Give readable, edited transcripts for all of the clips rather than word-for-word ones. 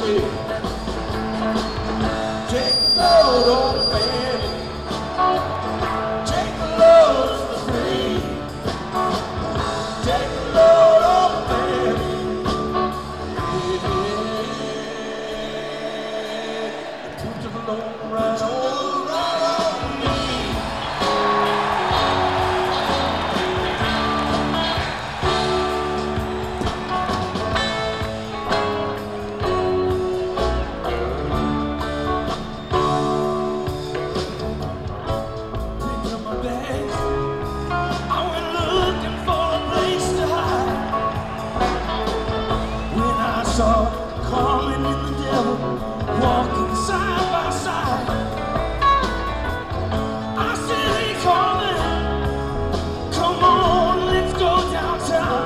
say, take a load on the Fanny, take a load for free, take a load on the Fanny, yeah, put the load right on. Saw Carmen and the devil walking side by side. I said, hey Carmen, come on, let's go downtown.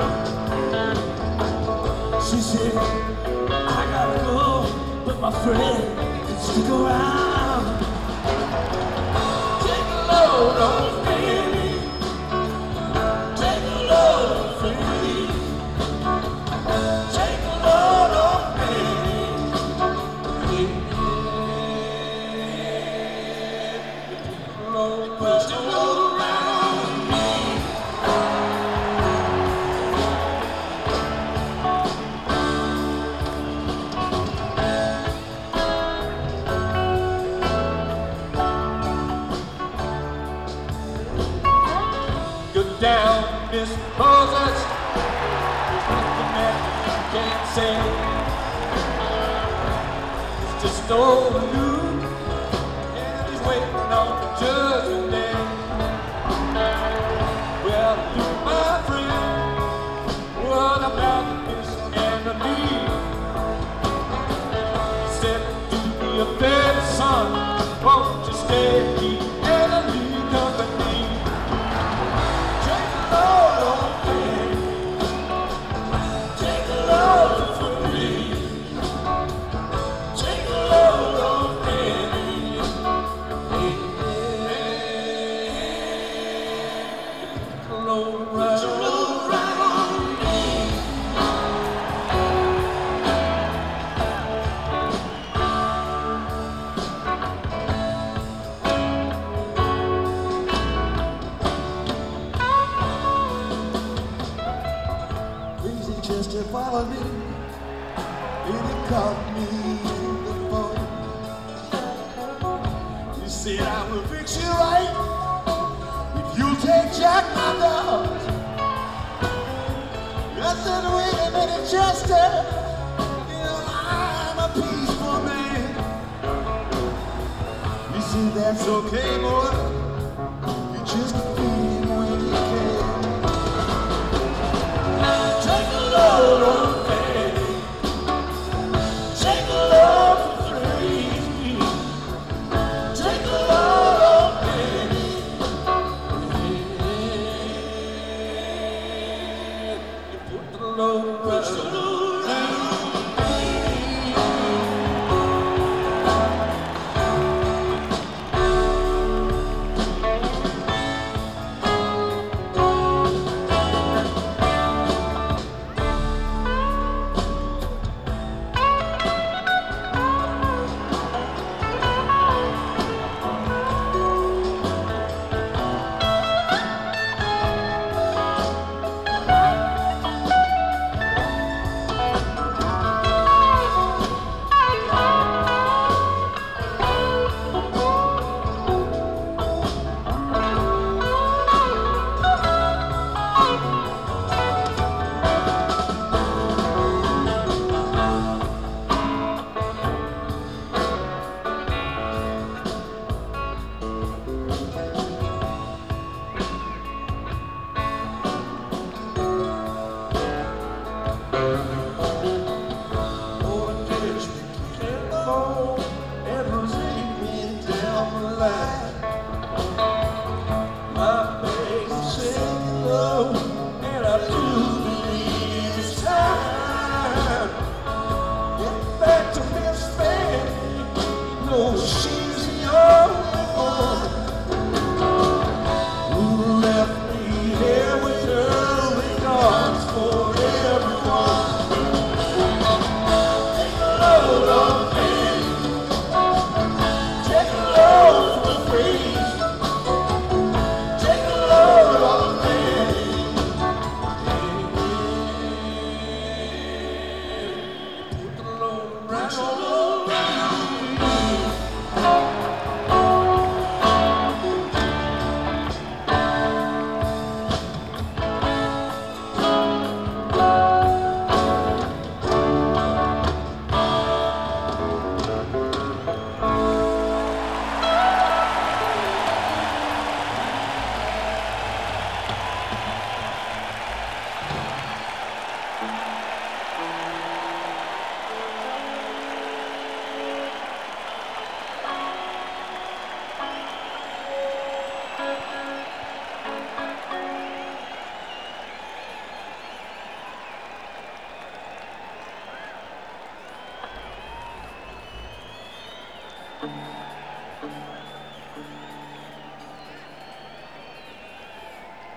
She said, I gotta go, but my friend can stick around. Take a load on baby, take a load for me. Good down, Miss Moses, nothing that you can't say. It's just old Luke, and he's waiting on the judgment day. Well, Luke, my friend, what about Miss Emily? He said, do me a favor, son, won't you stay here and leave company? Take a load on me, take a load for me, take a load on me, take a load right on me. Crazy Chester followed me, and he caught me in the phone. He said, I will fix you right if you take Jack my dog. I said, wait a minute, Chester, you know I'm a peaceful man. He said, that's okay, boy, you just feed him when you can. Take a load on Fanny, take a load for free, take a load on Fanny, yeah. You put the load right on me. And was leading me down the line.